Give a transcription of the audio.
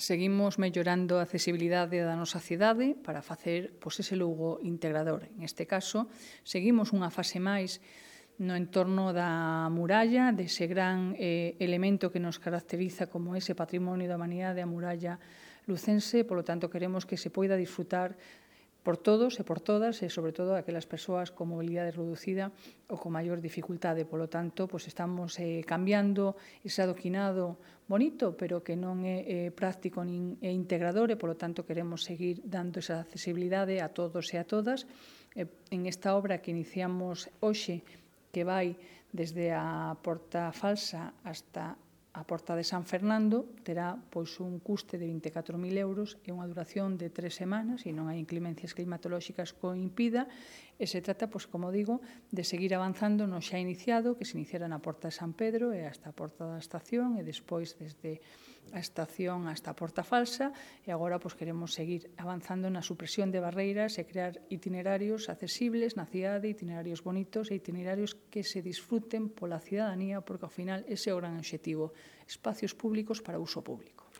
Seguimos mellorando a accesibilidade da nosa cidade para facer ese Lugo integrador. En este caso, seguimos unha fase máis no entorno da muralla, dese gran elemento que nos caracteriza como ese patrimonio da humanidade, a muralla lucense. Polo tanto, queremos que se poida disfrutar por todos e por todas, e sobre todo aquelas persoas con mobilidade reducida ou con maior dificultade. Polo tanto, estamos cambiando ese adoquinado bonito, pero que non é práctico nin é integrador, e polo tanto queremos seguir dando esa accesibilidade a todos e a todas. En esta obra que iniciamos hoxe, que vai desde a Porta Falsa hasta a Porta de San Fernando, terá un custe de 24.000 euros e unha duración de 3 semanas, e non hai inclemencias climatolóxicas que o impida, e se trata, como digo, de seguir avanzando no xa iniciado, que se iniciara na Porta de San Pedro e hasta a Porta da Estación, e despois desde a estación hasta a Porta Falsa, e agora queremos seguir avanzando na supresión de barreiras e crear itinerarios accesibles na cidade, itinerarios bonitos e itinerarios que se disfruten pola cidadanía, porque ao final ese é o gran obxectivo, espacios públicos para uso público.